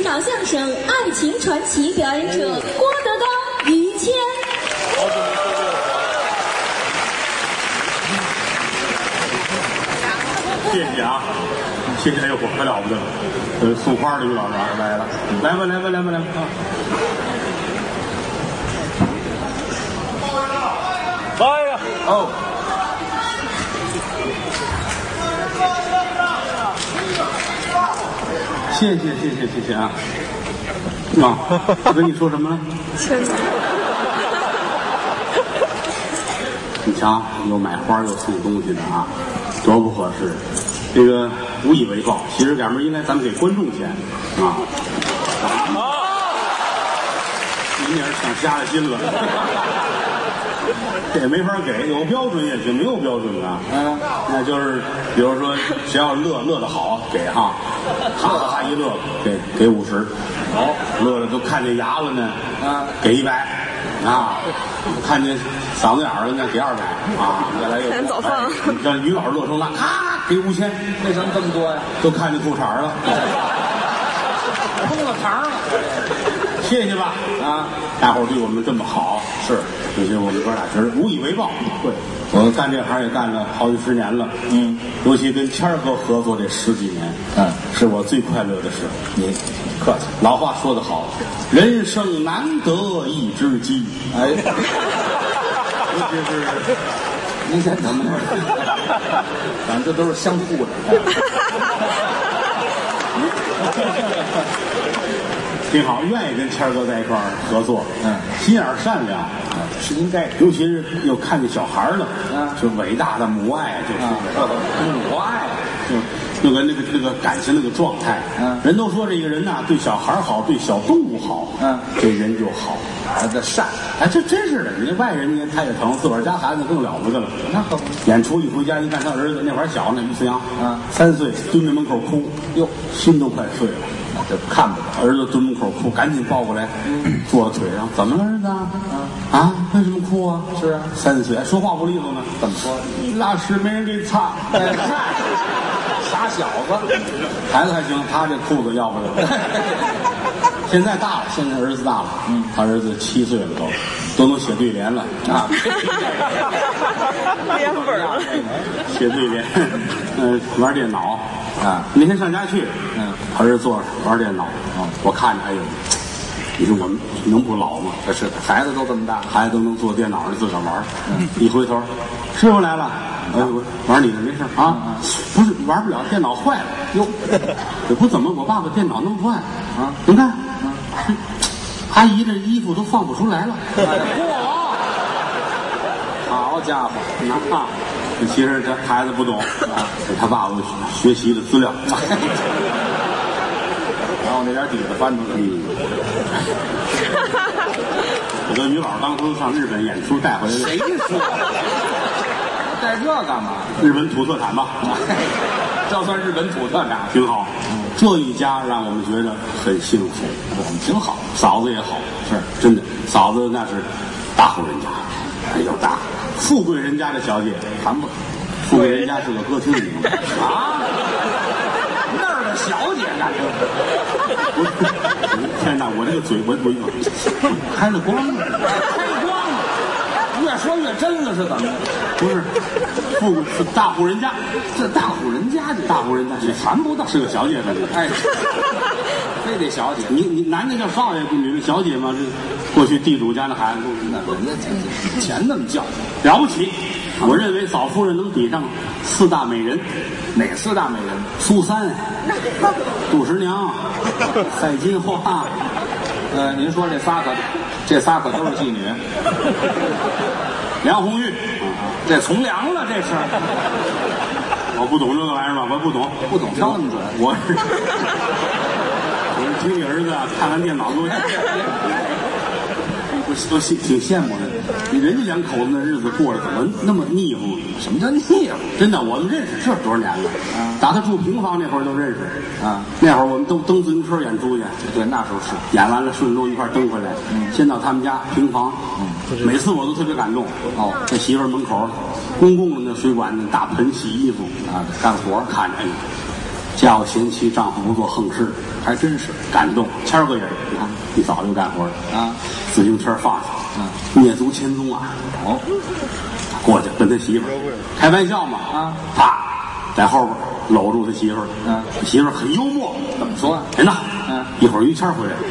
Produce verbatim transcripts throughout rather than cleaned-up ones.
导相声《爱情传奇》表演者郭德纲、于谦。 谢谢啊，谢谢！哎呦，可了不得了！呃，送花的于老师啊来了，来吧，来吧，来吧，来吧啊！来呀！哦。谢谢谢谢谢谢啊！啊，我跟你说什么了？你瞧，又买花又送东西的啊，多不合适！这个无以为报，其实两边应该咱们给观众钱啊。您也是抢瞎了心了。这也没法给，有标准也行，没有标准的，嗯，那就是比如说谁要乐乐得好给哈，哈哈哈一乐给给五十，好乐了都看见牙了呢，啊，给一百，啊，看见嗓子眼儿了呢给二百，啊，越来越赶早放， 你像于老师乐成了，咔给五千， 为什么这么多呀？ 都看见裤衩了， 空了堂了。 谢谢吧，啊，大伙儿对我们这么好，是，这些我们哥俩真是无以为报。对，我干这行也干了好几十年了，嗯，尤其跟谦儿哥合作这十几年，嗯，是我最快乐的事。 你客气， 老话说得好，人生难得一知己。哎，尤其是您先等等，咱这都是相互的。 挺好，愿意跟谦儿哥在一块儿合作，嗯，心眼儿善良， 嗯，是应该， 尤其是又看见小孩了， 嗯， 就伟大的母爱，就是母爱， 就那个那个那个感情那个状态，嗯，人都说这个人呐，对小孩好，对小动物好，嗯，这人就好， 他的善， 哎，这真是的，你外人家他也疼，自个儿家孩子更了不得了，那可不，演出一回家一看他儿子那会儿小呢，于思阳，嗯，三岁蹲在门口哭，哟，心都快碎了。 这看不着， 儿子蹲门口哭，赶紧抱过来，嗯、坐在腿上。怎么了，儿子？啊，啊为什么哭啊？ 是啊， 三岁，说话不利索呢。 怎么说？ 拉屎没人给擦。 哎，傻小子， 孩子还行，他这裤子要不得。现在大了，现在儿子大了，嗯，他儿子七岁了都，都能写对联了啊。 编本了， 写对联，嗯、呃，玩电脑。啊，那天上家去，嗯，儿子坐着玩电脑，啊、嗯，我看着，哎呦，你说我们能不老吗？ 这是孩子都这么大， 孩子都能坐电脑上自个儿玩，嗯，一回头，师傅来了，哎，我玩你的没事啊，嗯、不是玩不了，电脑坏了，哟，这不怎么，我爸把电脑弄坏啊，您看，嗯，阿姨这衣服都放不出来了， 嚯，好家伙， 那。其实这孩子不懂啊，是他爸爸学习的资料，然后那点底子翻出来。嗯，我跟于老师当初上日本演出带回来的。 谁说？带这干嘛？ 日本土特产吧， 这算日本土特产， 挺好。嗯，这一家让我们觉得很幸福，挺好。嫂子也好，是真的，嫂子那是大户人家，哎呦大。富贵人家的小姐谈不，富贵人家是个歌厅里啊，那儿的小姐干这？天哪！我这个嘴，我我开了光了， 开光了，越说越真了，是怎么？ 不是，富贵是大户人家， 这大户人家就大户人家，也谈不到是个小姐的， 哎，非得小姐。 你你男的叫少爷，女的小姐嘛？这过去地主家的孩子， 那人家以前那么叫了不起。我认为嫂夫人能比上四大美人。 哪四大美人？ 苏三、杜十娘、赛金花。 呃，您说这仨可，这仨可都是妓女。 梁红玉， 这从良了，这是。 我不懂这个玩意儿吧？我不懂， 不懂挑那么准。 我是我是听你儿子看完电脑都。我都挺羡慕的，你人家两口子那日子过得怎么那么腻乎？ 什么叫腻乎？ 真的，我们认识这多少年了？啊，打他住平房那会儿就认识啊。 那会儿我们都蹬自行车演出去， 对，那时候是演完了顺路一块蹬回来，嗯，先到他们家平房，嗯，每次我都特别感动。哦，在媳妇儿门口公共的那水管那大盆洗衣服啊，干活看着，哎， 家有贤妻，丈夫不做横事， 还真是感动。谦儿哥也是，你看一早就干活了啊， 自行车放下， 嗯， 灭族千宗啊， 哦， 过去跟他媳妇儿开玩笑嘛， 啊， 啪，在后边搂住他媳妇儿， 嗯， 媳妇儿很幽默， 怎么说？ 人呢？ 嗯， 一会儿于谦儿回来，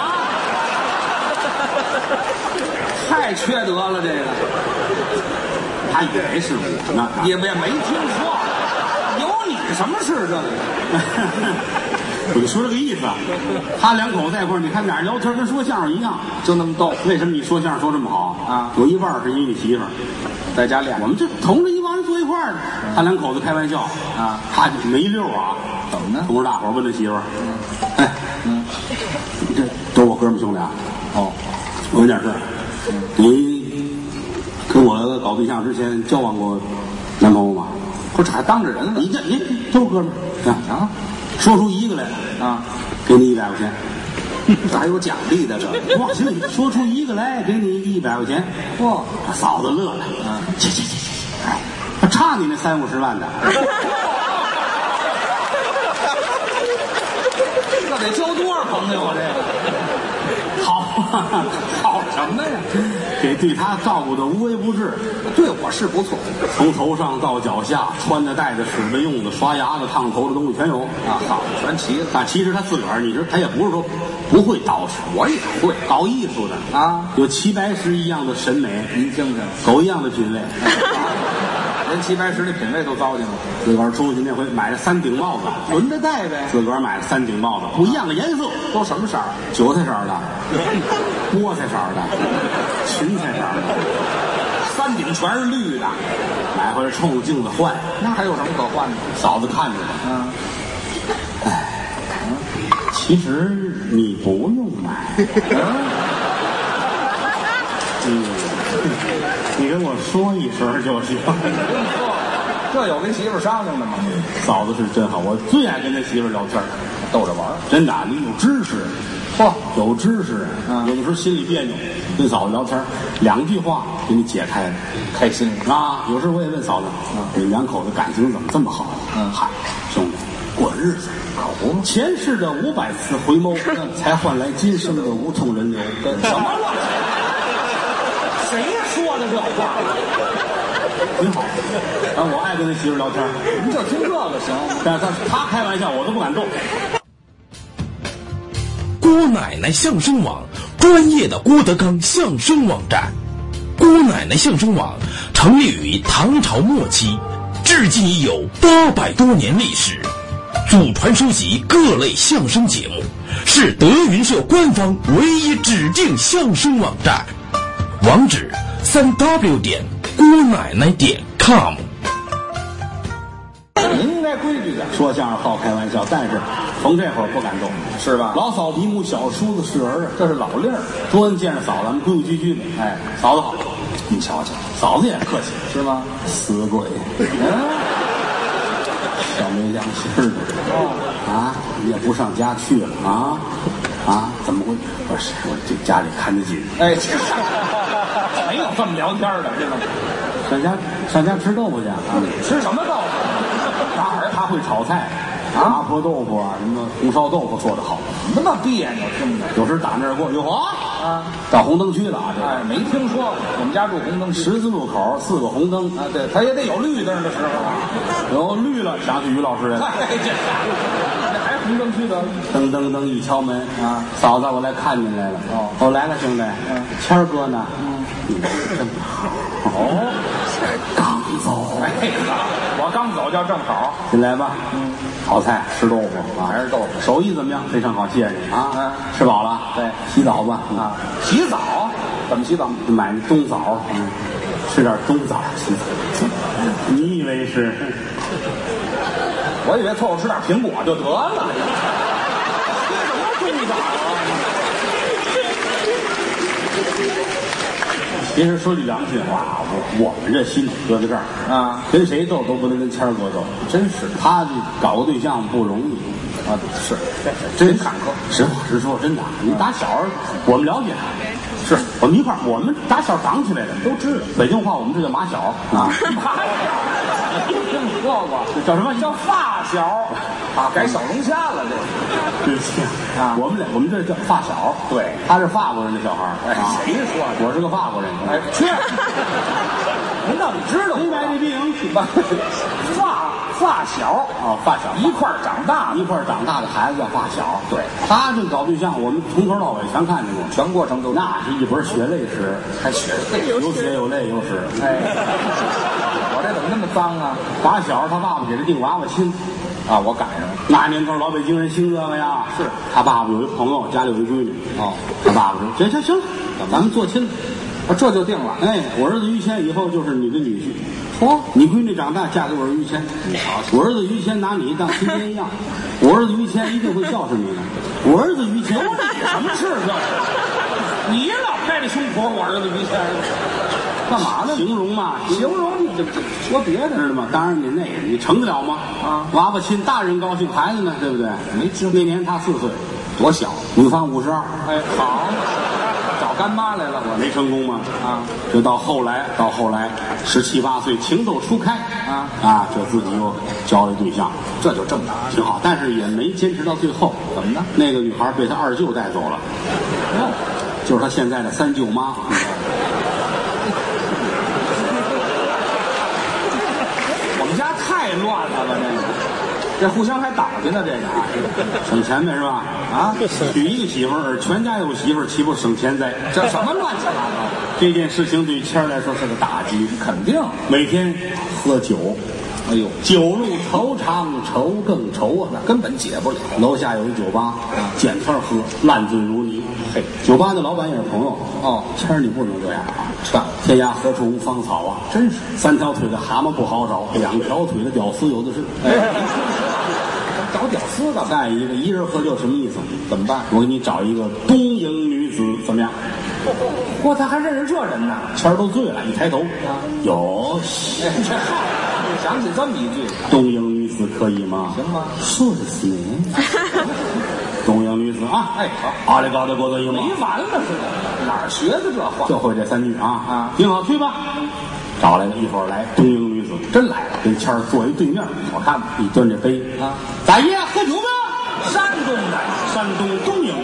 太缺德了，这个他以为是我呢， 也也没听说，有你什么事这个？ 我就说这个意思啊。他两口子在一块儿，你看俩人聊天跟说相声一样， 就那么逗。 为什么你说相声说这么好啊？ 有一半是因为你媳妇儿， 在家练。 我们这同着一帮人坐一块儿，他两口子开玩笑啊， 他就没溜啊。 怎么呢？ 同着大伙儿问他媳妇儿， 嗯， 哎， 嗯， 这都是我哥们兄弟啊。 哦， 我有点事儿，你跟我搞对象之前交往过男朋友吗？ 不是还当着人了？ 你这你都是哥们儿啊啊， 说出一个来啊， 给你一百块钱。 这还有奖励的这？ 哇，行，说出一个来，给你一百块钱。 哇， 嫂子乐了， 嗯， 去去去去，哎，他差你那三五十万的。 这得交多少朋友啊？这个好，好什么呀？ 给对他照顾的无微不至， 对我是不错从头上到脚下，穿的、戴的、使的、用的、刷牙的、烫头的东西全有啊，好，全齐了。 但其实他自个儿，你知道，他也不是说不会捯饬， 我也会搞艺术的啊， 有齐白石一样的审美， 您听听， 狗一样的品味。 连齐白石那品味都糟践了。 自个儿出去那回买了三顶帽子， 轮着戴呗。 自个儿买了三顶帽子，不一样的颜色， 都什么色儿？ 韭菜色儿的，菠菜色儿的，芹菜色儿的， 三顶全是绿的， 买回来冲着镜子换。 那还有什么可换的？ 嫂子看着了， 嗯， 哎，其实你不用买。嗯，你跟我说一声就行。 这有跟媳妇商量的吗？ 嫂子是真好，我最爱跟他媳妇聊天， 逗着玩。 真的，你有知识， 嚯， 有知识。 嗯， 有的时候心里别扭，跟嫂子聊天，两句话给你解开了， 开心啊。有时候我也问嫂子， 嗯， 你们两口子感情怎么这么好？ 嗯， 嗨，兄弟，过日子。 可不， 前世的五百次回眸，才换来今生的无痛人流。 什么乱？谁说的这话？ 挺好，啊，我爱跟他媳妇聊天， 您就听这个行。 但是他他开玩笑，我都不敢动。 郭奶奶相声网，专业的郭德纲相声网站。郭奶奶相声网成立于唐朝末期，至今已有八百多年历史，祖传收集各类相声节目，是德云社官方唯一指定相声网站。网址三 w 点郭奶奶点 com。 您应该规矩点， 说相声好开玩笑，但是逢这会儿不敢动， 是吧？ 老嫂鼻目，小叔子是儿， 这是老令儿。 多恩见着嫂子，咱们规规矩矩的。哎，嫂子好， 你瞧瞧， 嫂子也客气， 是吗？ 死鬼， 嗯， 小没良心的。 哦， 啊，你也不上家去了啊？啊，怎么会？不是，我这家里看得紧。 哎，这没有这么聊天的，知道吗？ 上家上家吃豆腐去啊？ 吃什么豆腐？ 哪儿他会炒菜，麻婆豆腐啊，什么红烧豆腐做得好。 那么别扭听着。 有时打那儿过，哟呵， 啊， 到红灯区了啊！这哎，没听说过。我们家住红灯区， 十字路口四个红灯啊，对，他也得有绿灯的时候啊。 有绿了，想起于老师来了。 哎，这那还红灯区的？ 噔噔噔一敲门啊， 嫂子，我来看您来了。 哦， 我来了，兄弟。 嗯， 谦儿哥呢？ 嗯， 你真好。 哦， 刚走。 哎，我刚走叫正好。 进来吧。 嗯， 炒菜吃豆腐啊， 还是豆腐。 手艺怎么样？非常好，谢谢你啊。 嗯， 吃饱了？ 对， 洗澡吧。 啊，洗澡？怎么洗澡？ 买那冬枣，嗯，吃点冬枣洗澡。你以为是？ 我以为凑合吃点苹果就得了。吃什么冬枣啊？ 其实说句良心话，我我们这心里搁在这儿啊， 跟谁斗都不能跟谦儿哥斗，真是他这搞个对象不容易啊，是， 真坎坷。 实话实说，真的，你打小我们了解他，是我们一块儿，我们打小长起来的，都知道北京话，我们这叫马小啊。 马小， 听说过， 叫什么？ 叫发小啊，改小龙虾了这。 对不起啊，我们俩我们这叫发小。 对， 他是法国人的小孩儿。 哎，谁说的？ 我是个法国人。 哎，去！您到底知道？ 没买这病发发小啊，发小一块儿长大的， 一块儿长大的孩子叫发小。 对， 他这搞对象，我们从头到尾全看见过， 全过程都那是一本血泪史， 还血泪， 有血有泪有史。 哎，我这怎么那么脏啊？ 发小他爸爸给他订娃娃亲啊，我赶上了。 那年头老北京人兴这个呀， 是他爸爸有一朋友家里有一闺女， 哦， 他爸爸说行行行了，咱们做亲了。 啊，这就定了。 哎，我儿子于谦以后就是你的女婿。 嚯， 你闺女长大嫁给我儿子于谦，我儿子于谦拿你当亲爹一样，我儿子于谦一定会孝顺你的。我儿子于谦， 什么事这？你老拍着胸脯，我儿子于谦，干嘛呢？ 形容嘛， 形容你这说别的知道吗？当然你那个你成得了吗？ 啊， 娃娃亲，大人高兴，孩子呢，对不对？ 没知那年他四岁， 多小， 女方五十二。 哎，好，找干妈来了，我没成功吗？ 啊， 就到后来，到后来十七八岁情窦初开啊啊，这自己又交了对象， 这就正常， 挺好，但是也没坚持到最后。 怎么呢？ 那个女孩被他二舅带走了， 哦， 就是他现在的三舅妈。 我们家太乱了吧？这个，这互相还打去呢，这个啊， 省钱呗是吧？ 啊， 娶一个媳妇儿，全家有媳妇儿，岂不省钱哉？ 这什么乱七八糟的？ 这件事情对谦儿来说是个打击， 肯定。 每天喝酒， 哎呦， 酒入愁肠，愁更愁啊， 根本解不了。 楼下有一酒吧，见天喝，烂醉如泥。嘿，酒吧的老板也是朋友。 哦， 谦儿你不能这样啊！ 劝我， 天涯何处无芳草啊！ 真是三条腿的蛤蟆不好找，两条腿的屌丝有的是。 哎，找屌丝干嘛？ 再一个，一人喝酒什么意思？ 怎么办？ 我给你找一个东瀛女子，怎么样？ 嚯，他还认识这人呢？ 谦儿都醉了，一抬头，有哎，这嗨，想起这么一句， 东瀛女子可以吗？ 行吗？ 说的是你。东瀛女子啊， 哎，好， 阿里高的郭德英没完了似的，哪儿学的这话？ 就会这三句啊啊， 挺好，去吧。找来了一会儿来，东瀛女子真来了，跟谦儿坐一对面，好看吗？一端着杯啊， 大爷喝酒吗？ 山东的， 山东东瀛。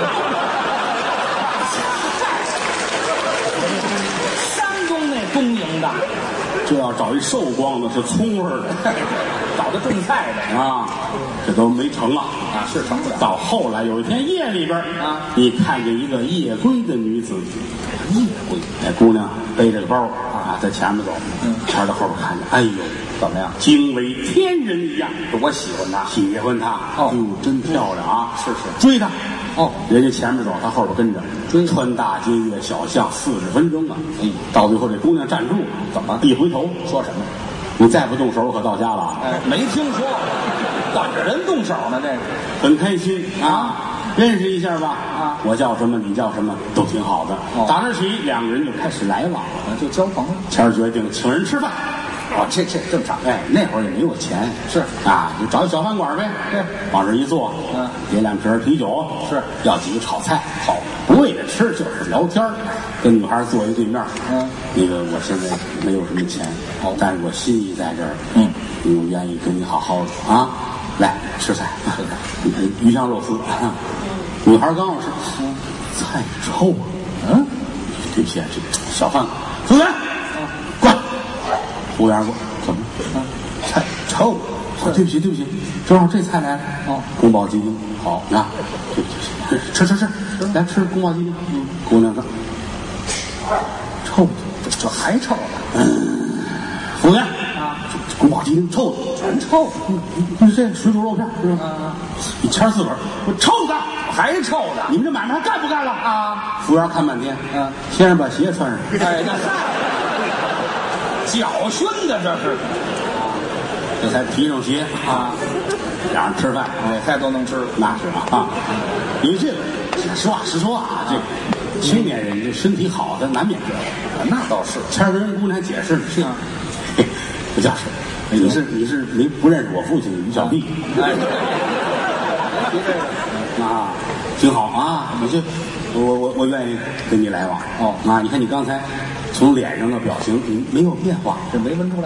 山东那东营的， 这要找一瘦光的，是葱味儿的， 找的种菜的啊，这都没成啊。 啊，是成不了。 到后来有一天夜里边啊， 你看见一个夜归的女子， 夜归， 那姑娘背着个包啊，在前面走， 嗯， 谦儿在后边看见，哎呦， 怎么样？ 惊为天人一样， 我喜欢他， 喜欢她， 哦哟，真漂亮啊！ 是是追她， 哦， 人家前面走，他后边跟着， 追穿大街越小巷，四十分钟啊！ 哎， 到最后这姑娘站住了， 怎么一回头说什么？ 你再不动手，我可到家了啊！ 哎，没听说，等着人动手呢，这个很开心啊，认识一下吧啊！ 我叫什么，你叫什么，都挺好的。 哦打那起，两个人就开始来往， 就交朋友。 谦儿决定请人吃饭。 哦，这这正常。 哎，那会儿也没有钱， 是啊，就找一小饭馆呗， 对， 往这一坐， 嗯， 点两瓶啤酒， 是要几个炒菜，好，不为了吃，就是聊天儿跟女孩坐一对面， 嗯， 那个我现在没有什么钱， 哦， 但是我心意在这儿， 嗯， 我愿意跟你好好的啊，来吃菜，吃菜，鱼香肉丝，女孩刚要吃，嗯，菜臭啊，嗯，对不起，这小饭馆，服务员，滚。服务员说：“怎么？啊，菜臭！啊，对不起，对不起，正好这菜来了。哦，宫保鸡丁，好啊，对不起，对不起吃吃吃，来吃宫保鸡丁。嗯，姑娘说臭， 这这还臭呢。 嗯，服务员啊，宫保鸡丁臭的， 全臭。 你你这水煮肉片是吧？ 啊， 你谦儿自个儿，我臭的， 还臭的。 你们这买卖还干不干了啊？ 服务员看半天， 嗯， 先生把鞋穿上。 哎，那脚熏的这是， 这才提上鞋啊，俩人吃饭， 哪菜都能吃， 那是啊。因为这个，实话实说啊，这个青年人这身体好的难免这样。 那倒是。 谦儿跟人姑娘还解释呢，是啊，不叫事。你是你是没不认识我父亲于小弟？ 哎， 啊，挺好啊，你这我我我愿意跟你来往。 哦啊，你看你刚才从脸上的表情，你没有变化， 这没闻出来，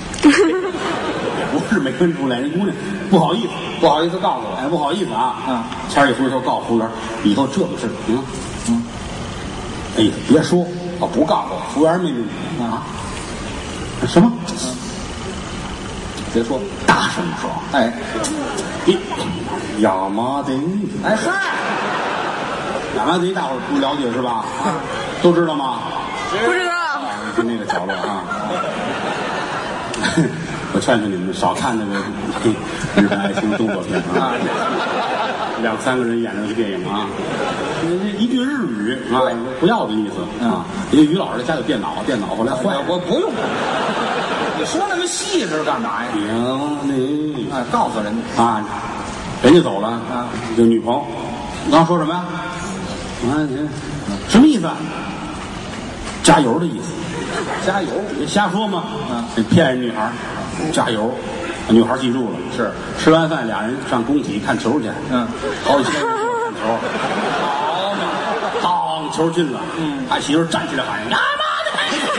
不是没闻出来，人姑娘不好意思， 不好意思告诉我。 哎，不好意思啊。 嗯， 谦儿一回头告诉服务员，以后这个事，嗯嗯，哎呀，别说， 哦，不告诉我， 服务员没明白啊？什么？ 别说， 大声说。 哎， 你亚麻得， 哎嗨， 亚麻得，大伙儿不了解是吧？啊，都知道吗？ 不知道。 就那个角落啊。我劝劝你们少看那个日本爱情动作片啊，两三个人演的那个电影啊，一句日语啊，不要的意思啊。因为于老师家有电脑，电脑后来坏了， 我不用。你说那么细致干嘛呀？ 你哎，告诉人家啊，人家走了啊， 这女朋友，你刚说什么呀？啊，你什么意思啊？加油的意思。 加油， 瞎说嘛， 嗯， 骗人女孩，加油。女孩记住了， 是吃完饭俩人上工体看球去， 嗯， 好几千人看球，好嘛，当球进了，嗯，他媳妇站起来喊呀妈的，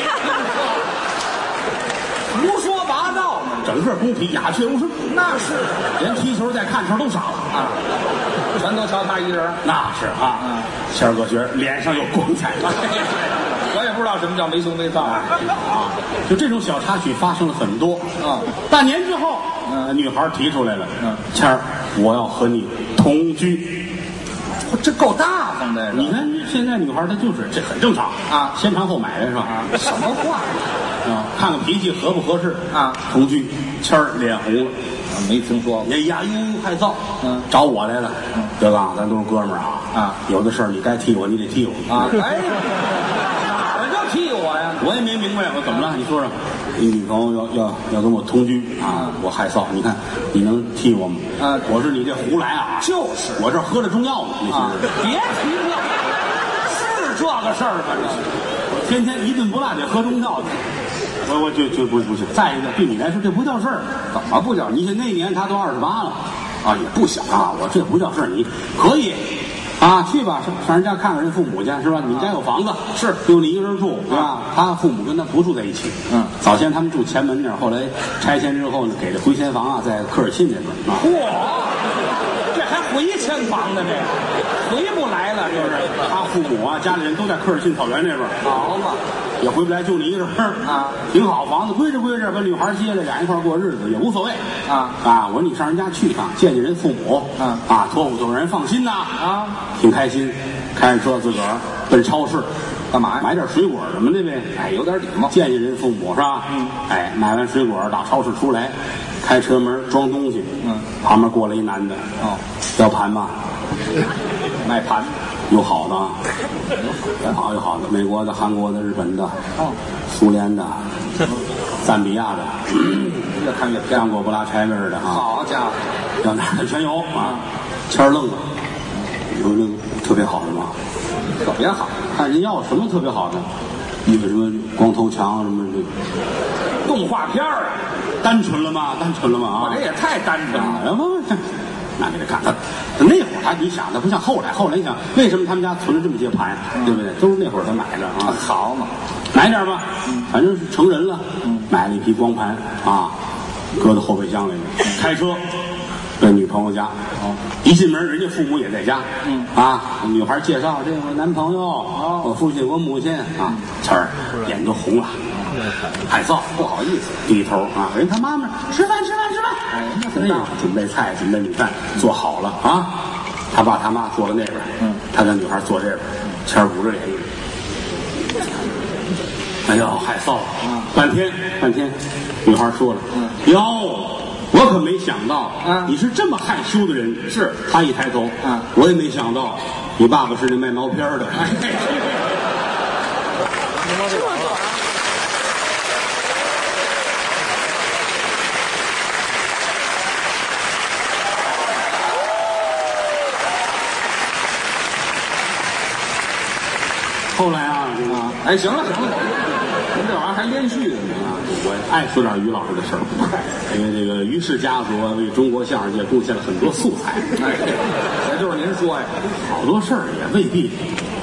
胡说八道嘛， 整个工体鸦雀无声， 那是连踢球带看球都傻了啊，全都瞧他一人， 那是啊， 嗯， 谦儿哥觉得脸上有光彩了。 我也不知道什么叫没羞没臊啊！ 就这种小插曲发生了很多啊。 半年之后， 嗯， 女孩提出来了， 嗯， 谦儿，我要和你同居。 这够大方的。 你看现在女孩她就是这很正常啊， 先尝后买的是吧？ 啊，什么话啊？看看脾气合不合适啊？ 同居，谦儿脸红了， 没听说过。 哎呀呦，害臊， 嗯， 找我来了。 嗯， 德刚，咱都是哥们儿啊啊， 有的事儿你该替我，你得替我啊。哎。替我呀！ 我也没明白，我怎么了？你说说，你女朋友要要要跟我同居啊，我害臊。你看，你能替我吗？ 啊， 我是你这胡来啊！ 就是， 我这喝了中药呢。那啊，别提这，是这个事儿吧？这天天一顿不落得喝中药去。我我就就不不行。再一个，对你来说这不叫事儿， 怎么不叫？ 你看那年他都二十八了，啊，也不小啊。我这不叫事儿，你可以。啊，去吧，上上人家看看人父母去，是吧？你家有房子， 是就你一个人住，对吧？他父母跟他不住在一起。 嗯， 早先他们住前门那儿，后来拆迁之后呢，给这回迁房啊，在科尔沁那边啊。 嚯，这还回迁房呢？这回不来了，这是。 他父母啊，家里人都在科尔沁草原那边。 好嘛， 也回不来，就你一个人啊， 挺好，房子归着归着，把女孩接来，俩人一块过日子也无所谓啊啊！我说你上人家去一趟，见见人父母， 啊啊，托付托付人放心呐啊， 挺开心。开着车自个儿奔超市， 干嘛呀？ 买点水果什么的呗。 哎，有点礼貌， 见见人父母是吧？ 嗯， 哎，买完水果到超市出来，开车门装东西。 嗯， 旁边过来一男的， 哦， 要盘吗？ 卖盘。 有好的，有好有好的，美国的、韩国的、日本的， 哦， 苏联的，赞比亚的， 越看越干过布拉柴根的啊， 好家伙， 要哪儿的全有啊！谦儿愣了，有那个特别好的吗？ 特别好， 看人要什么特别好的？那个什么光头强什么这动画片儿啊， 单纯了吗？单纯了吗？啊， 我这也太单纯了。 什么？那给他看，他那会儿他你想，他不像后来，后来你想，为什么他们家存了这么些盘， 嗯、 对不对？都是那会儿他买的啊。 好嘛， 买点吧， 嗯、 反正是成人了， 嗯、 买了一批光盘啊，搁到后备箱里面，嗯、开车奔女朋友家。 哦， 一进门，人家父母也在家。 嗯啊，女孩介绍，这是我男朋友， 哦， 我父亲，我母亲啊，谦儿脸都红了，害臊，不好意思，低头啊，人他妈妈吃饭吃饭吃饭， 哎，那那个准备菜准备米饭做好了啊，他爸他妈坐在那边， 嗯， 他跟女孩坐这边，谦儿捂着脸，哎呦害臊了， 嗯， 半天半天，女孩说了， 嗯， 哟。我可没想到， 啊， 你是这么害羞的人。 是， 他一抬头， 啊， 我也没想到，你爸爸是那卖毛片的。哎， 这么短。 后来啊，这个， 哎，行了行了，您这玩意儿还连续的呢啊！ 我爱说点于老师的事儿，因为这个于氏家族为中国相声界贡献了很多素材。 哎，也就是您说呀， 好多事儿也未必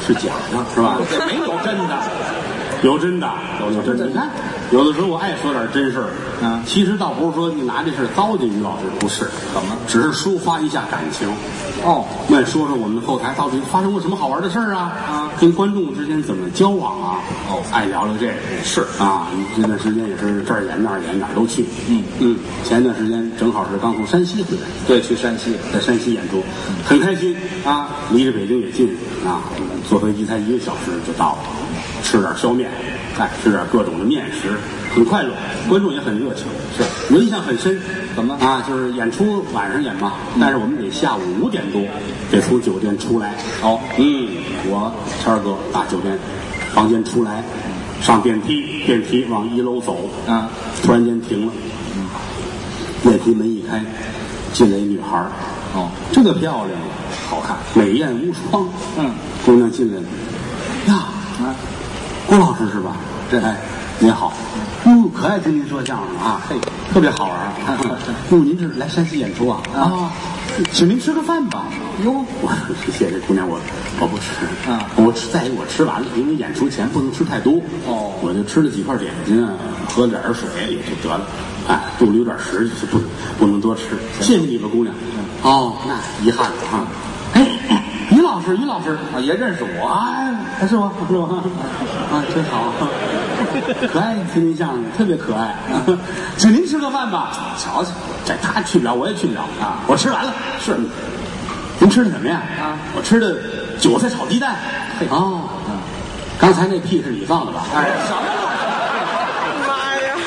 是假的，是吧？ 这没有真的， 有真的，有有真的。你看，有的时候我爱说点真事儿， 嗯， 其实倒不是说你拿这事糟践于老师，不是， 怎么？ 只是抒发一下感情。 哦， 我也说说我们后台到底发生过什么好玩的事儿啊？啊，跟观众之间怎么交往啊？哦，爱聊聊这个是啊。这段时间也是这儿演那儿演哪儿都去。嗯嗯，前一段时间正好是刚从山西回来， 对，去山西， 在山西演出，很开心啊。离着北京也近啊，坐飞机才一个小时就到了。吃点削面，哎，吃点各种的面食，很快乐，观众也很热情，是，我印象很深。 怎么啊？就是演出晚上演嘛，但是我们得下午五点多得从酒店出来。 哦， 嗯，我谦儿哥大酒店房间出来，上电梯，电梯往一楼走， 啊， 突然间停了，嗯，电梯门一开，进来一女孩儿， 哦， 这个漂亮，好看，美艳无双。 嗯， 姑娘进来了，呀，啊，郭老师是吧？这哎，您好。哟，可爱听您说相声啊，嘿，特别好玩儿。哟，您是来山西演出啊？啊，请您吃个饭吧。哟，我谢谢姑娘，我我不吃啊， 我吃再一个我吃完了，因为演出前不能吃太多。哦，我就吃了几块点心啊，喝了点水也就得了。哎，肚里有点食就是不不能多吃。谢谢你吧，姑娘。哦，那遗憾了哈。哎，于老师，于老师啊，也认识我， 哎，是我，是我啊，真好。可爱，听您相声特别可爱，请您吃个饭吧。瞧瞧，这他去不了，我也去不了啊。我吃完了，是。您吃的什么呀？啊，我吃的韭菜炒鸡蛋。哦，嗯，刚才那屁是你放的吧？ 哎，什么玩意儿？妈呀！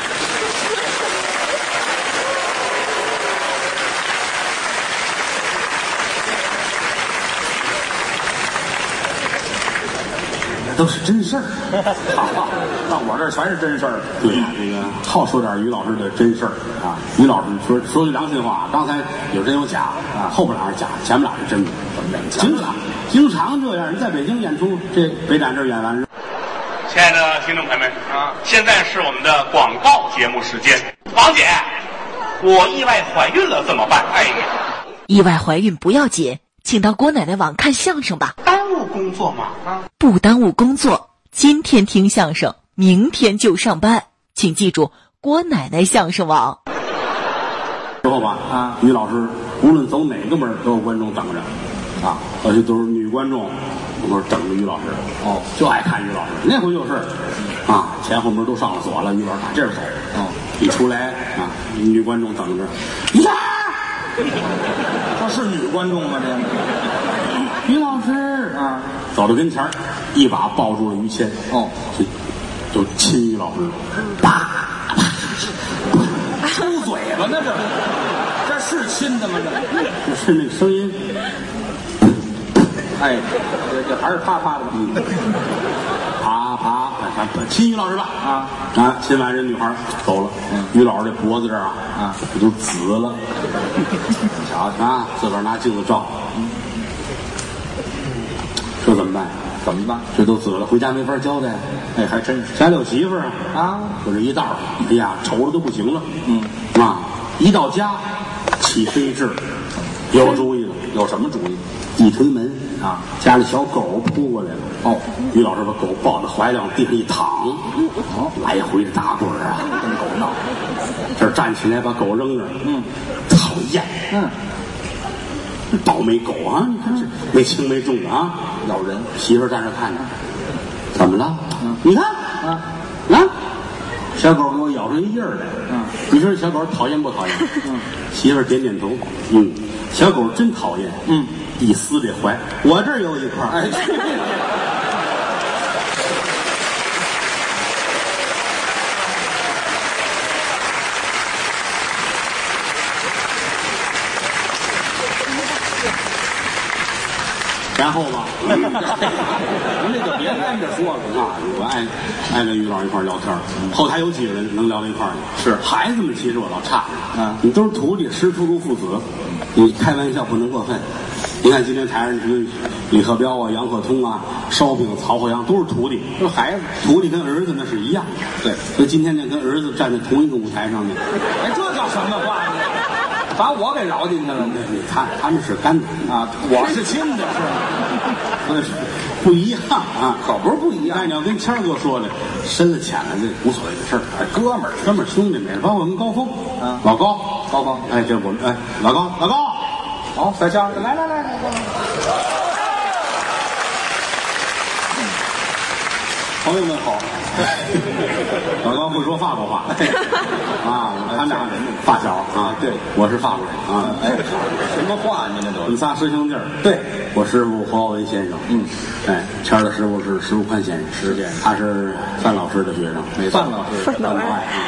都是真事儿， 好，那我这全是真事儿。 对呀，这个好说点于老师的真事儿啊。于老师说说句良心话，刚才有真有假啊，后边俩是假，前面俩是真的。经常经常这样，你在北京演出，这北展这儿演完。 亲爱的听众朋友们啊，现在是我们的广告节目时间。王姐，我意外怀孕了怎么办？哎呀， 意外怀孕不要紧，请到郭奶奶网看相声吧。 耽误工作吗？啊， 不耽误工作，今天听相声，明天就上班，请记住郭奶奶相声网。 之后吧，啊，于老师无论走哪个门都有观众等着，啊，而且都是女观众，我说等着于老师，哦，就爱看于老师。那回就是，啊，前后门都上了锁了，于老师打这儿走，哦，一出来啊，女观众等着，呀， 这是女观众吗？这于老师啊，走到跟前儿，一把抱住了于谦，哦，就就亲于老师，啪。 出嘴巴呢，这这是亲的吗？ 这就是那个声音。 哎，这这还是啪啪的， 嗯，啪啪，亲于老师吧，啊啊，亲完人女孩走了，嗯，于老师这脖子这儿啊，啊，这都紫了，瞧瞧啊，自个儿拿镜子照，嗯，这怎么办？ 怎么办？ 这都紫了，回家没法交代。哎，还真是，家里有媳妇儿啊，啊，就这一道，哎呀，瞅着都不行了。嗯，啊，一到家，起飞智，有主意了。 有什么主意？ 一推门啊，家里小狗扑过来了。哦，于老师把狗抱在怀里往地上一躺，哦，来回的打滚啊，跟狗闹。这儿站起来把狗扔那儿，嗯，讨厌，嗯。倒霉狗啊！你看这没轻没重的啊，咬人。媳妇儿站着看着，怎么了？嗯，你看啊啊，小狗给我咬出一印儿来。嗯，你说小狗讨厌不讨厌？嗯，媳妇儿点点头。嗯，小狗真讨厌。嗯，一撕这怀，我这儿有一块。哎，然后吧，您这就别跟着说了啊！我爱爱跟于老师一块聊天，后台有几个人能聊到一块儿去？是孩子们，其实我倒差着啊，你都是徒弟，师徒如父子，你开玩笑不能过分。你看今天台上什么李鹤彪啊、杨鹤通啊、烧饼、曹鹤阳都是徒弟，都是孩子，徒弟跟儿子那是一样。对，所以今天呢，跟儿子站在同一个舞台上面， 哎，这叫什么话呢？ 把我给饶进去了。 你他他们是干的啊，我是亲的，是吗？ 不一样啊， 可不是不一样。 但你要跟谦儿哥说的，深了浅了这无所谓的事儿。 哎，哥们儿， 哥们儿兄弟们，包括我们高峰啊， 老高， 高峰， 哎，这我们哎，老高，老高， 好，小谦儿，来来来来来。 朋友们好，老高会说法国话啊，他们俩发小啊， 对， 我是法国人啊， 哎，什么话您这都？ 我们仨师兄弟儿， 对， 我师傅黄浩文先生，嗯，哎，谦儿的师傅是石如宽先生， 石先生， 他是范老师的学生，没范老师， 范老爱啊，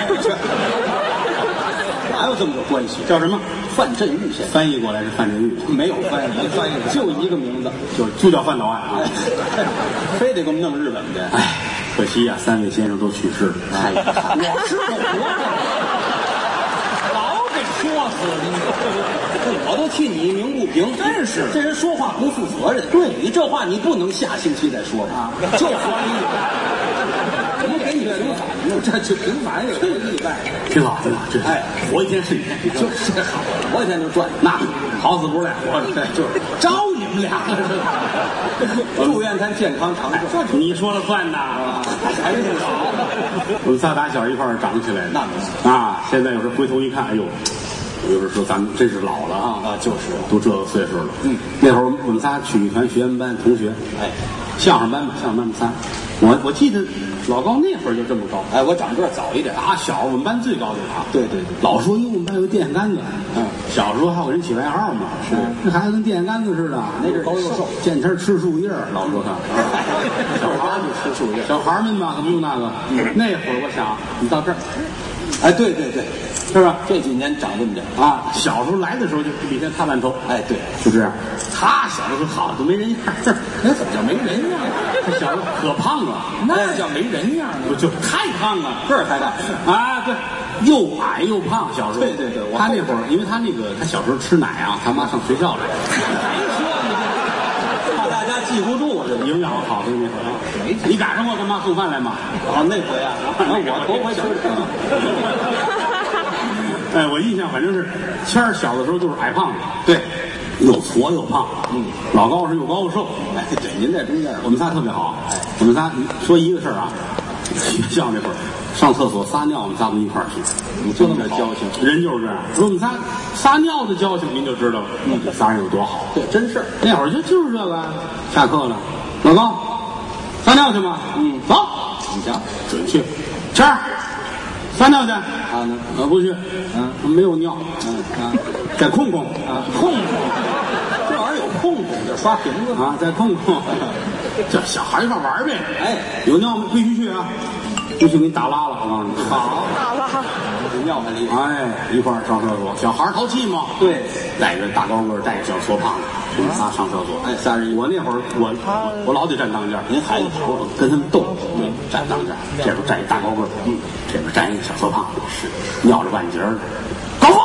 哪有这么个关系？ 叫什么？ 范振钰先生， 翻译过来是范振钰， 没有翻译，没翻译，就一个名字， 就就叫范老爱啊， 非得给我们弄日本的， 哎。可惜呀、啊，三位先生都去世了。 哎，我是个活着，老给说死你，我都替你鸣不平。真是，这人说话不负责任。对你这话，你不能下星期再说啊，就说你意外，怎么给你平反呢？这就平反也是意外， 挺好，挺好。这哎，活一天是一天， 就是这好，活一天就赚。 那好死不赖，活着就是招你们俩。祝愿他健康长寿， 你说了算呐， 还是好。 我们仨打小一块儿长起来的， 那没啊，现在有时候回头一看，哎呦，有时候说咱们真是老了啊啊，就是都这个岁数了。 嗯， 那会儿我们仨曲艺团学员班同学， 哎， 相声班嘛，相声班仨，我我记得老高那会儿就这么高， 哎，我长个儿早一点打小我们班最高的他， 对对对， 老说因为我们班有电线杆子，嗯，小时候还有人起外号嘛，是，那孩子跟电线杆子似的， 那是高又瘦， 见天吃树叶，老说他， 小孩就吃树叶， 小孩们嘛可不用那个，那会儿我想你到这儿， 哎，对对对， 是吧？ 这几年长这么点啊，小时候来的时候就比天看烂头， 哎，对， 就这样。他小时候好都没人样， 那怎么叫没人样？ 他小时候可胖了， 那叫没人样我就太胖了， 个儿太大啊，对，又矮又胖。小时候， 对对对， 他那会儿，因为他那个他小时候吃奶啊，他妈上学校来， 谁说你这？怕大家记不住这营养好的那会儿。 没你赶上过他妈送饭来吗？ 啊，那回啊，我头回吃的。 哎，我印象反正是谦儿小的时候就是矮胖子， 对， 又矬又胖，嗯，老高是又高又瘦， 哎，对，您在中间， 我们仨特别好，哎，我们仨说一个事儿啊，学校那会儿上厕所撒尿，我们仨都一块儿去， 你就那么交情， 人就是这样。说我们仨撒尿的交情，您就知道了，嗯，这仨人有多好。 对，真是那会儿就就是这个，下课了，老高撒尿去吗？嗯，走， 你瞧， 准去，谦儿。撒尿去啊？呢？ 我不去， 嗯， 没有尿， 嗯啊， 再空空啊，空空，这玩意儿有空空就刷瓶子啊，再空空，这小孩一块玩呗。 哎， 有尿吗？必须去啊，不去给你打拉了，我告诉你。 好，打拉，有尿还厉害。 哎，一块儿上厕所，小孩淘气嘛。 对， 带着大高个，带着小矬胖子，我们仨上厕所。 哎，仨人， 我那会儿我我老得站当间，您孩子跑跟他们斗，嗯，站当间，这边站一大高个，嗯，这边站一个小矬胖子，是尿着半截儿，高峰，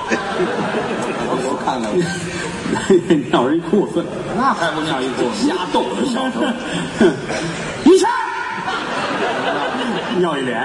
我看看， 尿着一裤子， 那还不尿一裤子，瞎逗着小时候， 一下尿一脸。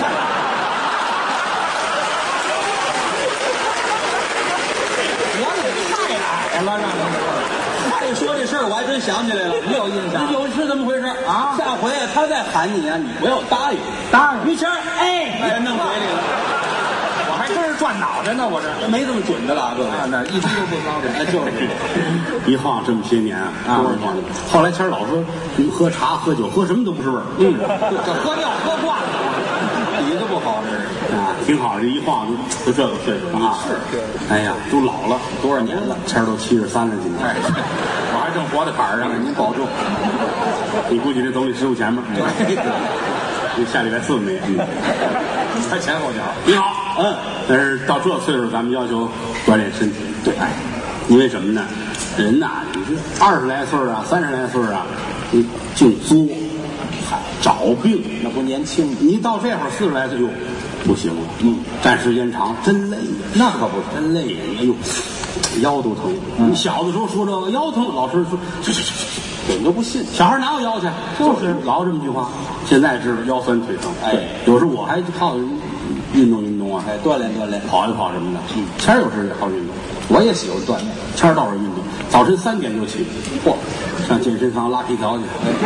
了，让他一说这事儿，我还真想起来了，你有印象？有是这么回事啊？下回他再喊你啊，你不要答应， 答应。 于谦，哎，哎，弄嘴里了，我还真是转脑袋呢，我这没这么准的了，各位，那一滴都不高的，就是一晃这么些年啊，后来谦儿老说，喝茶、喝酒、喝什么都不是味儿，嗯， 这喝尿喝惯了，底子不好，这是啊，挺好。这一晃就这个岁数啊， 是， 哎呀，都老了多少年了？ 谦儿都七十三了，今年， 哎，我还正活在坎儿上呢，您保重。 你估计这走你师傅前面，你下礼拜四没？嗯， 他前后脚， 你好，嗯，但是到这岁数，咱们要求锻炼身体，对，哎，因为什么呢？人呐，你这二十来岁啊，三十来岁啊，你净作，找病， 那不年轻。 你到这会儿四十来岁，哟，不行了，嗯，站时间长真累， 那可不真累，哎呦，腰都疼。你小的时候说这个腰疼，老师说这这这这， 你都不信。 小孩哪有腰去？就是老这么句话。现在知道腰酸腿疼， 哎， 有时候我还靠运动运动啊， 哎，锻炼锻炼， 跑一跑什么的。嗯，谦儿有时也好运动， 我也喜欢锻炼。 谦儿倒是运动，早晨三点就起， 嚯， 上健身房拉皮条去。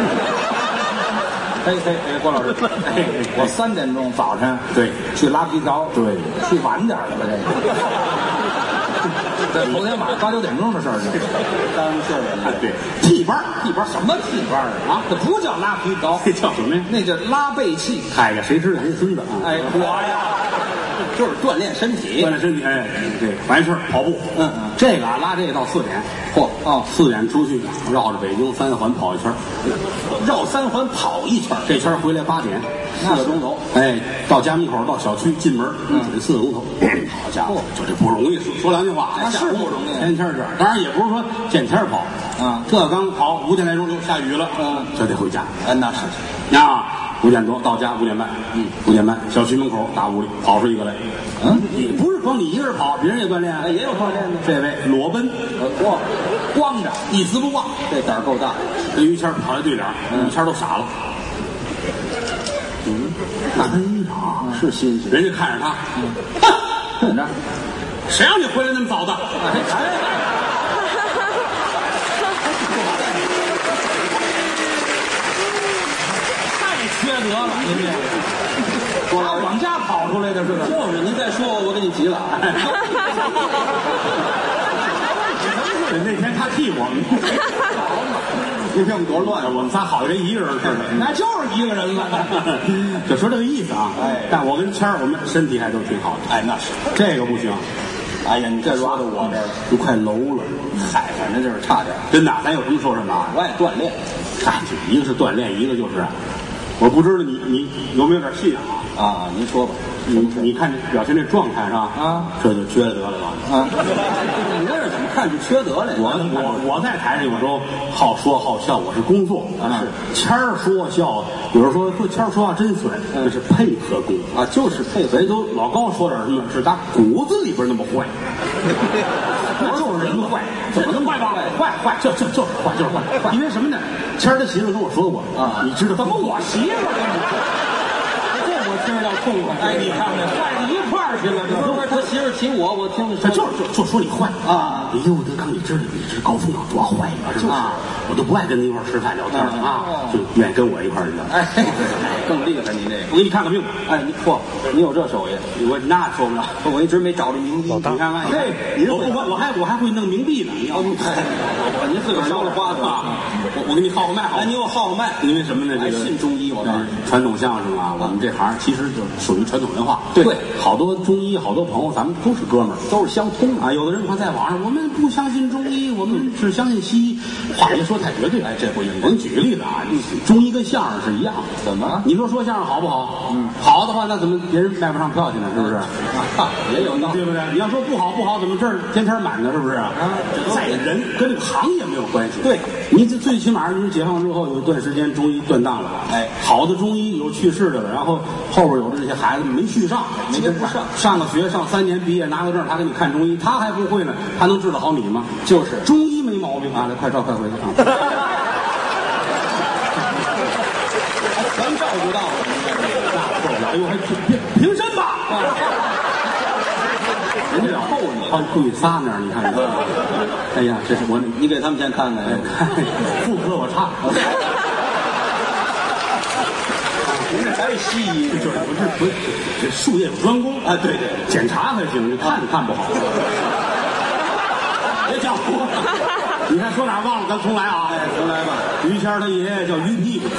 嘿嘿嘿，郭老师，哎，我三点钟早晨对去拉皮条， 对， 去晚点了吧这个。这头天晚上八九点钟的事儿，耽误事儿了。 对，替班替班什么替班啊？这不叫拉皮条， 这叫什么呀？ 那叫拉背气。 嗨呀，谁知道人孙子啊？ 哎，我呀，就是锻炼身体， 锻炼身体。哎，对，完事儿跑步。 嗯嗯， 这个啊，拉这个到四点。 嚯哦， 四点出去，绕着北京三环跑一圈， 绕三环跑一圈， 这圈回来八点， 四个钟头。 哎，到家门口到小区进门，嗯，四个钟头。好家伙，就这不容易，说说两句话， 那是不容易。 天天这样，当然也不是说见天跑啊， 这刚跑五点来钟就下雨了， 嗯， 就得回家。 哎，那是啊，五点多到家，五点半，嗯，五点半小区门口大屋里跑出一个来，嗯，你不是光你一个人跑，别人也锻炼， 哎，也有锻炼的。 这位裸奔， 哇，光着一丝不挂， 这胆儿够大。 跟于谦跑在对脸，于谦都傻了。嗯，那他衣裳是新鲜， 人家看着他， 哼，怎么着？ 谁让你回来那么早的？ 太缺德了，您这我往家跑出来的是吧？就是您再说我，我给你急了。 那天他替我们， 你看我们多乱， 我们仨好人一个人似的， 那就是一个人了。 就说这个意思啊。 哎， 但我跟谦儿，我们身体还都挺好的。 哎，那是这个不行。 哎呀，你这说到我这儿了， 都快楼了。 嗨，反正就是差点。 真的，咱有什么说什么啊。 我也锻炼， 哎，一个是锻炼，一个就是，我不知道你你有没有点信仰啊？ 啊，您说吧。 你你看这表现这状态是吧？啊，这就缺德了吧？ 啊，你那是怎么看就缺德了？ 我我我在台上有时候好说好笑，我是工作啊。是谦儿说笑，有人说说谦儿说话真损，那是配合工啊，就是配合。 人都老高说点什么，是他骨子里边那么坏，那就是人坏，怎么能坏吧？坏坏，就就就是坏，就是坏。因为什么呢？谦儿他媳妇跟我说过啊，你知道怎么我媳妇跟你说？我听着要痛快，哎，你看看，坏到一块儿去了。不是他媳妇提我，我听着他就是就就说你坏啊！ 哎呦，德刚，你知道你这高峰有多坏吗？是吧？我都不爱跟他一块儿吃饭聊天啊，就愿意跟我一块儿聊。 哎，更厉害，您这个， 我给你看个病。 哎，你嚯，你有这手艺？ 我那说不了， 我一直没找着冥币。 你看看， 嘿， 我我我还我还会弄冥币呢。你要您自个儿烧了花子啊？我我给你号个脉， 哎，你给我号个脉。 因为什么呢？这个信中医，我告诉你， 传统相声啊，我们这行其实就属于传统文化。 对， 好多中医，好多朋友，咱们都是哥们儿， 都是相通啊。有的人说在网上，我们不相信中医，我们只相信西医，话别说太绝对。哎，这不应该。我给你举个例子啊，中医跟相声是一样的。 怎么？ 你说说相声好不好？嗯，好的话，那怎么别人卖不上票去呢？是不是？ 啊，也有道理， 对不对？你要说不好不好，怎么这儿天天满呢？是不是？啊，在人跟这个行业没有关系。 对， 你这最起码你解放之后有一段时间中医断档了， 哎， 好的中医有去世的了，然后后边有的这些孩子没续上， 没跟不上， 上个学上三年毕业拿个证，他给你看中医，他还不会呢，他能治得好你吗？ 就是中医没毛病啊，来快照快回去啊！ 全照顾到了， 那受不了，哎呦还平平身吧！人家后你，他故意撒那儿，你看，哎呀，这是我， 你给他们先看看， 看妇科我差。 您这还是西医， 就是不是不是，这术业有专攻啊！对对， 检查还行，你看看不好。别叫我，你看说哪儿忘了，咱重来啊！ 哎，重来吧。 于谦他爷爷叫于屁股。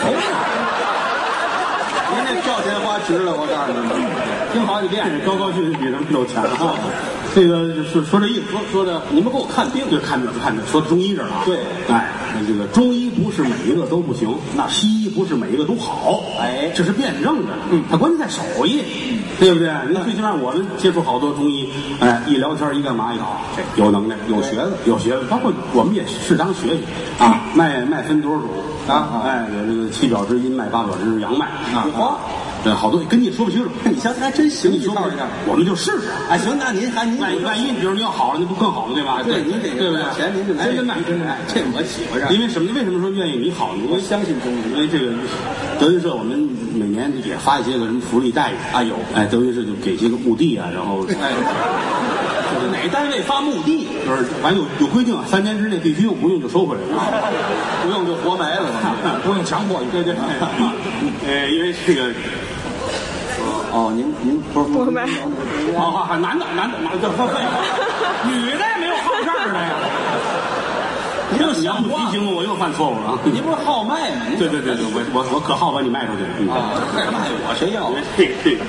您这票钱花值了，我告诉你们，听好几遍， 高高兴兴比咱们有钱啊！这个说说这意思，说说的， 你们给我看病， 对，看病看病，说中医这儿啊， 对， 哎，这个中医不是每一个都不行，那西医不是每一个都好， 哎， 这是辩证的，嗯，它关键在手艺，对不对？您最起码我们接触好多中医，哎，一聊天一干嘛一搞，有能耐，有学子，有学子，包括我们也适当学学啊，脉脉分多少种啊，哎，有这个七表之阴脉，八表之阳脉啊， 对，好多跟你说不清楚。 你瞧，还真行， 你说不一下， 我们就试试。 哎，行，那您还您万一万一，比如您要好了，那不更好了，对吧？ 对，您这对不对？ 钱您就真的卖，真的卖， 这我喜欢上。 因为什么？为什么说愿意你好呢？ 我相信中医， 因为这个德云社我们每年也发一些个什么福利待遇啊，有哎，德云社就给些个墓地啊，然后哎，就是哪单位发墓地， 就是反正有有规定，三年之内必须用，不用就收回来了， 不用就活埋了， 不用强迫。对对，呃，因为这个。 哦，您您不是我没， 好好好，男的男的男的，女的也没有好这儿的呀。你要想不提醒我，我又犯错误了。 您不是好卖吗？ 对对对对，我我我可好把你卖出去啊！卖我谁要？ 这个这个。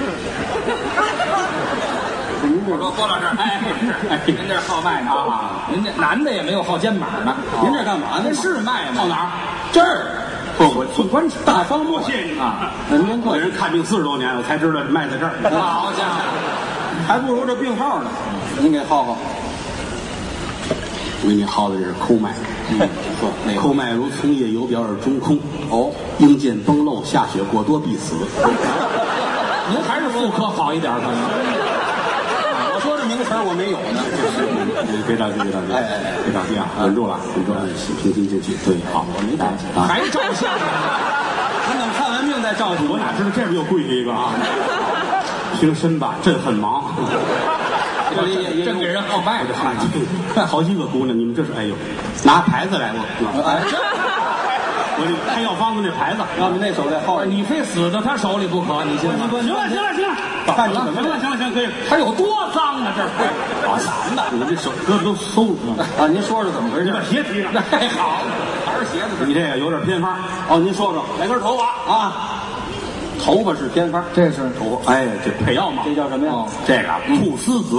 您这说郭老师，哎，是，您这好卖呢啊？您这男的也没有好肩膀呢， 您这干嘛呢？ 是卖吗？ 好哪儿？ 这儿。 不，我做官场大方莫谢谢你啊！那您我人看病四十多年，我才知道卖在这儿。 好家伙， 还不如这病号呢。您给号号。 我给你号的这是抠脉， 嗯，说那抠脉如从业有表而中空。 哦， 应见崩漏，下血过多必死。 您还是妇科好一点可能。 我说这名词我没有呢。 别着急，别着急， 哎哎哎， 别着急啊，稳住了，稳住了，平心静气。对，好， 我没着急啊， 还照相？ 您等看完病再照相？ 我哪知道这边又跪下一个啊？平身吧，朕很忙。 这里也真给人好卖的， 好几个姑娘，你们这是哎呦，拿牌子来了， 哎， 我这开药方子那牌子， 让你那手再薅， 你非死在他手里不可，你信吗？ 行了行了行了， 看你怎么行了行了行了，可以。 他有多脏啊？这是好惨的，你这手胳膊都馊了啊！您说说怎么回事？ 你把鞋提上， 太好，还是鞋子。 你这个有点偏方哦，您说说， 来根头发啊。头发是偏方， 这是头发，哎，这配药嘛， 这叫什么呀？ 这个菟丝子，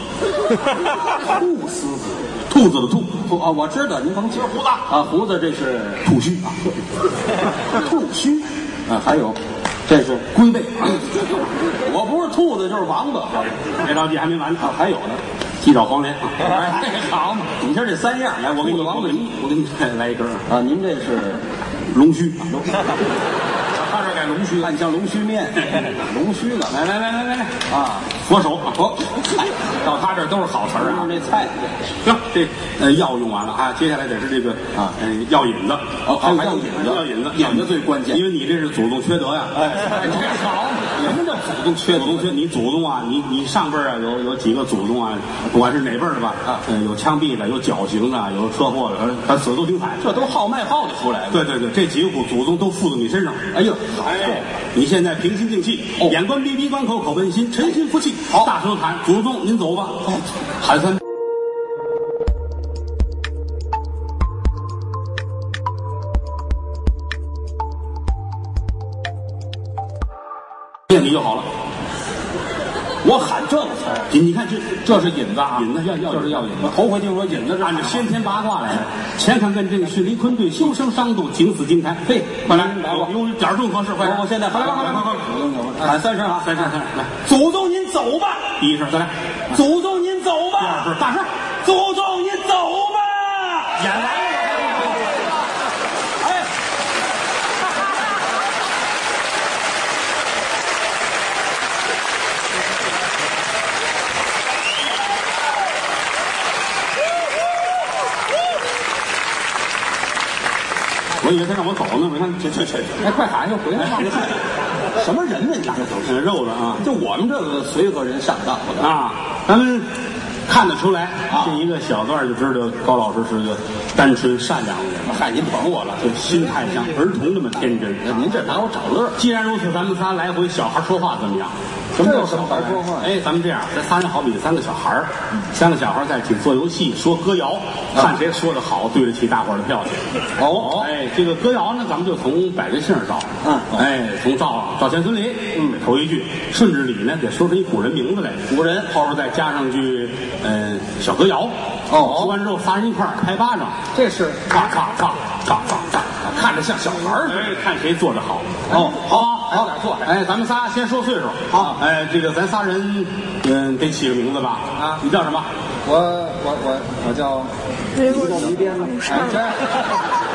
菟丝子， 兔子的兔， 兔啊，我知道，您甭急， 胡子啊，胡子这是兔须啊， 兔须啊，还有这是龟背， 我不是兔子就是王八， 别着急，还没完呢， 还有呢， 鸡爪黄连， 哎，好嘛，底下这三样， 来，我给你， 王八我给你，我给你再来一根啊，您这是龙须。 他这改龙须， 看像龙须面，龙须了， 来来来来来来啊， 佛手啊，佛， 到他这都是好词儿啊。 这菜行，这呃药用完了啊，接下来得是这个啊， 呃药引子， 哦， 还有还有引子，药引子， 引子最关键， 因为你这是祖宗缺德呀， 哎， 这好， 什么叫祖宗缺祖宗缺？你祖宗啊，你你上辈儿啊，有有几个祖宗啊，不管是哪辈儿的吧， 啊， 嗯，有枪毙的，有绞刑的，有车祸的，他死的都挺惨， 这都号脉号的出来的， 对对对，这几个祖宗都附到你身上， 哎呦， 哎，你现在平心静气， 哦， 眼观鼻，鼻观口，口问心，诚心服气，好，大声喊祖宗您走吧，喊三。你就好了， 我喊这个词儿， 你你看这这是引子啊， 引子要要就是要引子。 头回听说引子是按照先天八卦来的，前看艮震，巽离坤兑，修生伤度，景死金台。嘿，快来，来我用点重合适，快点！ 我现在快来，快来，快来！ 喊三声啊， 三声，三声，来， 祖宗您走吧， 第一声，再来， 祖宗您走吧， 第二声，大声， 祖宗您走吧， 演完了。 哎。 我以为他让我走呢，我看这这这， 哎，快喊又回来了， 什么人呢？你这都是呃肉的啊， 就我们这个随和人上当的啊，咱们看得出来，这一个小段就知道高老师是个单纯善良的人。 嗨，您捧我了， 这心态像儿童那么天真。 您这拿我找乐。 既然如此，咱们仨来回小孩说话怎么样？ 什么叫小孩说话？ 哎，咱们这样，咱仨人好比三个小孩儿，三个小孩在一起做游戏，说歌谣，看谁说的好，对得起大伙儿的票钱。 哦， 哎，这个歌谣呢，咱们就从百家姓找。 嗯， 哎，从赵赵钱孙李，嗯，头一句，顺着李呢，得说出一古人名字来，古人后边再加上句，嗯，小歌谣。哦，说完之后，仨人一块儿拍巴掌， 这是咔咔咔咔咔咔， 看着像小孩儿似的。 哎，看谁做的好。 哦， 好， 还有点做。 哎，咱们仨先说岁数。好，哎，这个咱仨人，嗯，得起个名字吧？ 啊， 你叫什么？ 我我我我叫。 这个一边呢？哎，这别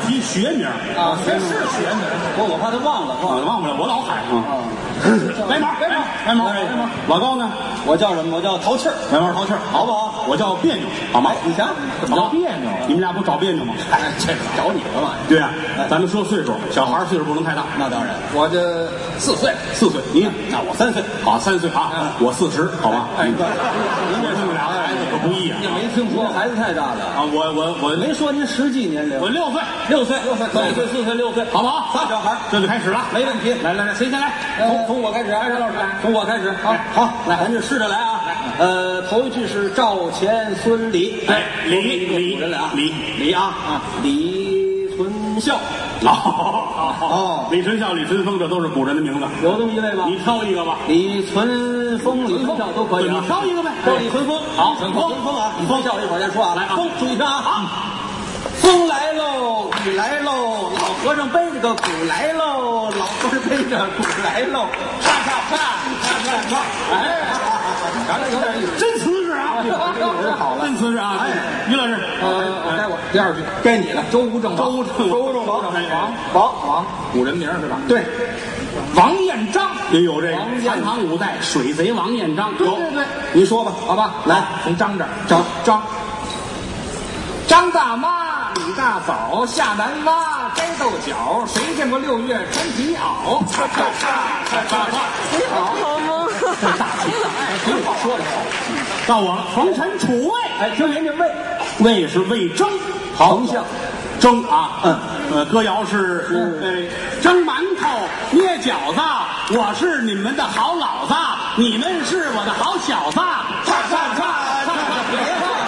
提学名啊，这是学名，我我怕他忘了，忘了忘不了，我老喊啊。白毛，白毛，白毛，白毛。老高呢？ 我叫什么？我叫淘气儿， 白毛淘气儿， 好不好？ 我叫别扭，好吗？ 你瞧，怎么叫别扭？ 你们俩不找别扭吗？ 哎，这找你干嘛呀？ 对呀，咱们说岁数，小孩岁数不能太大。 那当然，我这四岁， 四岁，你那我三岁， 好，三岁啊，我四十，好吧？ 哎， 您这这么俩孩子可不易啊！ 你没听说孩子太大了啊，我我我没说您实际年龄， 我六岁， 六岁，六岁，三岁、四岁、六岁， 好不好？ 仨小孩， 这就开始了， 没问题。 来来来，谁先来？ 从从我开始，还是老师来？从我开始，好，好，来，咱就试着来啊。呃，头一句是赵钱孙李， 哎，李李人来啊， 李李啊啊，李存孝。 哦哦，李存孝、李存峰，这都是古人的名字。 有这么一位吗？ 你挑一个吧。 李存峰、李存孝都可以啊。 你挑一个呗。 叫李存峰。好，存峰，存峰啊。李存孝一会儿再说啊。来啊，风，注意听啊。风来喽，雨来喽，老和尚背着个鼓来喽，老和尚背着鼓来喽，嚓嚓嚓，嚓嚓嚓。哎，咱这有点意思， 真瓷实啊！ 好了， 真瓷实啊！哎，于老师， 呃，该我第二句，该你了。周吴郑王，周吴郑周吴郑王，王王王，古人名是吧？对，王彦章也有这个三唐五代水贼王彦章。 对对对，你说吧，好吧，来， 从张这儿， 张张张大妈，李大嫂，下南洼，摘豆角，谁见过六月穿皮袄？擦擦擦擦擦擦， 你好，这大气，哎，挺好，说的好。 到我了，冯陈楚卫， 哎，听人家魏， 魏是魏征， 好像蒸啊， 嗯， 呃，歌谣是呃，蒸馒头，捏饺子，我是你们的好老子，你们是我的好小子， 擦擦擦擦，别唱了。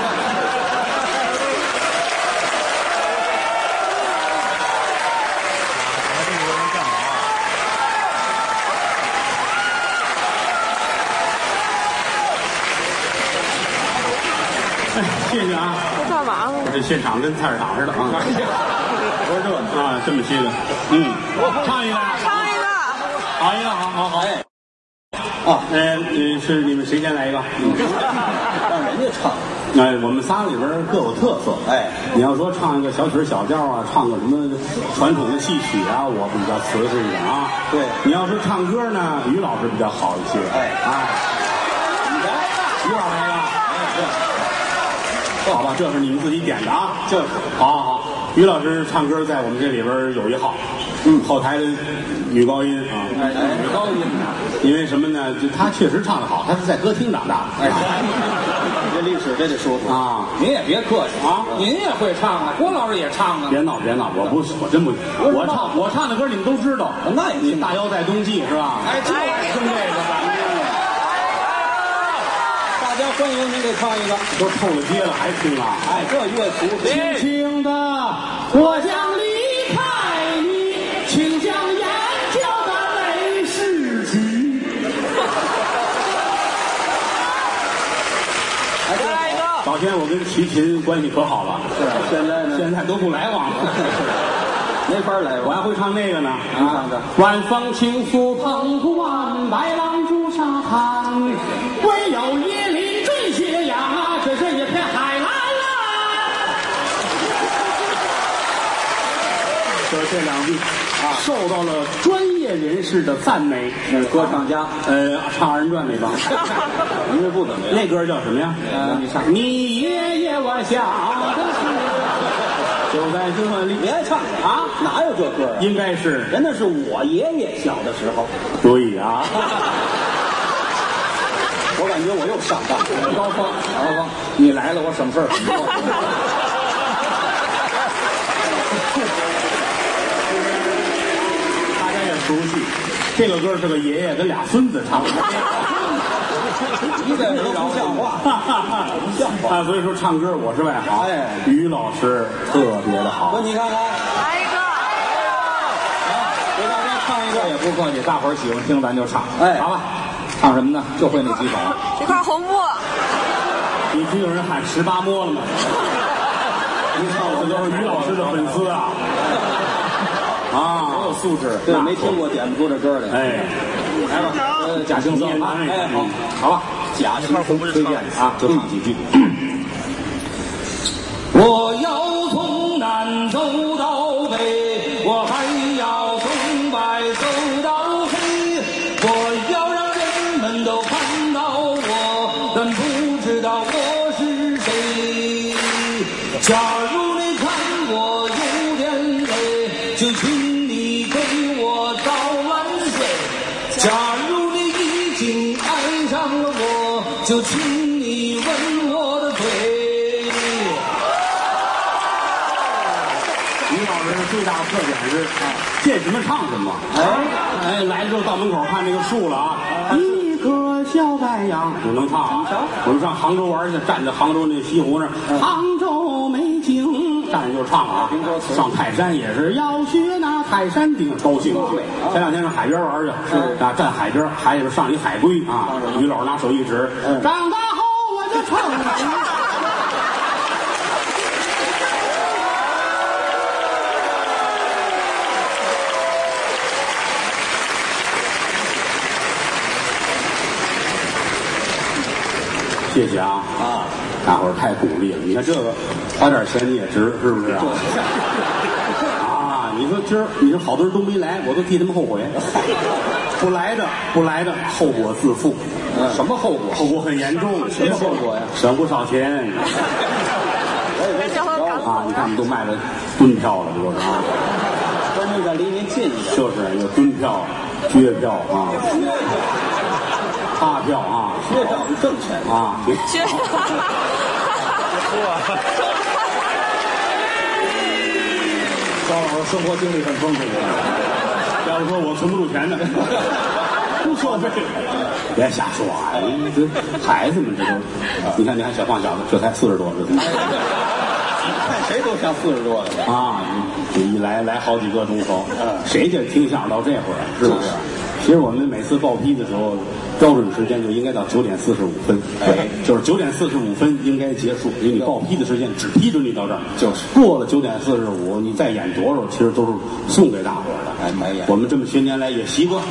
哎，谢谢啊！ 干嘛呢？ 这现场跟菜市场似的啊！ 不是这啊，这么些个，嗯，唱一个， 唱一个， 好一个，好好好。 哎， 啊，呃，是你们谁先来一个？ 让人家唱。 哎，我们仨里边各有特色。 哎， 你要说唱一个小曲小调啊，唱个什么传统的戏曲啊，我比较瓷实一点啊。 对， 你要是唱歌呢，于老师比较好一些。 哎哎， 你来， 于老师来一个。好吧，这是你们自己点的啊。 就是， 好好好。于老师唱歌在我们这里边有一号，嗯，后台的女高音啊， 哎，女高音呢？ 因为什么呢？就她确实唱得好，她是在歌厅长大的。 哎，你这历史这得说说啊， 您也别客气啊， 您也会唱啊，郭老师也唱啊。 别闹别闹，我不我真不，我唱我唱的歌你们都知道， 那也你大腰在冬季是吧？ 哎，就爱听这个。大家欢迎您给唱一个， 都透了街了还听啊？ 哎，这乐俗， 轻轻的，我将离开你，请将眼角的泪拭去。 哎，再来一个。 早先我跟齐秦关系可好了， 是，现在呢？ 现在都不来往了， 没法来往。 我还会唱那个呢， 您唱的。 晚风轻拂澎湖湾，白浪逐沙滩，唯有夜里追斜阳啊，这是一片海蓝蓝。就是这两句啊，受到了专业人士的赞美。 是歌唱家， 呃，唱二人转那帮， 因为不怎么样。 那歌叫什么呀？ 呃，你唱。 你爷爷我想的是，就在这里。 别唱啊！哪有这歌啊？ 应该是， 人那是我爷爷小的时候。 对呀。 我感觉我又上当了。 高峰，高峰，你来了，我省事儿。 大家也熟悉，这个歌是个爷爷跟俩孙子唱的。 一点都不像话，不像话啊！所以说唱歌我是外行， 哎， 于老师特别的好。 说你看看， 来一个， 给大家唱一个， 也不客气，大伙儿喜欢听咱就唱。 哎， 好吧，唱什么呢？就会那几首。 这块红布， 你听有人喊十八摸了吗？你唱的都是于老师的粉丝啊！啊， 有素质， 对，没听过点不出这歌来。 哎， 来吧，呃，假青涩啊， 哎，好， 好吧， 假青涩推荐啊，就唱几句。 我要从南走到北。 就请你给我道万岁。假如你已经爱上了我，就请你吻我的嘴。 于老师最大的特点是啊，见什么唱什么。哎哎，来之后到门口看这个树了啊，一个小太阳，我能唱。我们上杭州玩去，站在杭州那西湖那儿，杭州美景，站着就唱啊。上泰山也是要学那泰山顶，高兴。前两天上海边玩去，是啊，站海边，海里边上一海龟啊。于老师拿手一指，长大后我就成了。谢谢啊啊！大伙儿太鼓励了。你看这个，花点钱你也值，是不是啊？啊！你说今儿，你说好多人都没来，我都替他们后悔。不来的，不来的，后果自负。 嗯，什么后果？ 后果很严重。 什么后果呀？ 省不少钱。啊！你看我们都卖了吨票了，这都是啊。 关键在离您近一点。 就是有吨票、撅票啊。发票啊， 撅票是挣钱啊， 撅票。 高老师生活经历很丰富的， 要不说我存不住钱呢。不说这，别瞎说啊！这孩子们这都，你看你看小胖小子，这才四十多，这才。 看谁都像四十多的啊！一来来好几个钟头，谁家听相声到这会儿，是不是？其实我们每次报批的时候，标准时间就应该到九点四十五分，哎，就是九点四十五分应该结束，因为你报批的时间只批准你到这儿，就是过了九点四十五，你再演多少，其实都是送给大伙儿的。 哎，没演。 我们这么些年来也习惯了。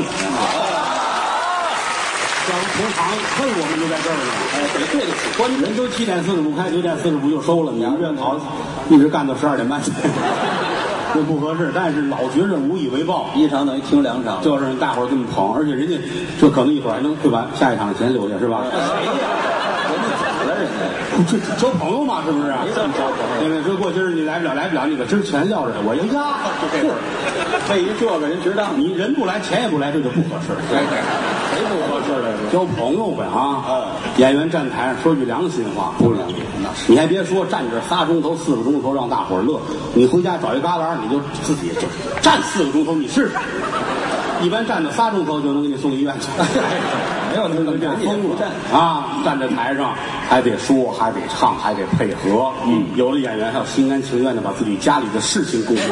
要不同行恨我们就在这儿呢， 哎，得对得起关人都七点四十五开，九点四十五就收了，你们这好一直干到十二点半。这不合适，但是老觉着无以为报， 一场等于听两场， 就是大伙儿这么捧，而且人家这可能一会儿还能会把下一场的钱留下，是吧？ 谁呀？人家走了，人家这交朋友嘛，是不是啊？ 没这么交朋友。 对对，说过今儿你来不了，来不了，你把今儿钱撂着，我要压，就这事儿。 为一这个人值当， 你人不来，钱也不来，这就不合适。 对对，谁不合适了？ 交朋友呗啊！ 嗯， 演员站台上说句良心话，不容易。你还别说，站这仨钟头、四个钟头让大伙儿乐，你回家找一旮旯，你就自己就站四个钟头，你试试。一般站到仨钟头就能给你送医院去。 没有那么变疯了啊！站在台上还得说，还得唱，还得配合。嗯，有的演员还要心甘情愿的把自己家里的事情贡献。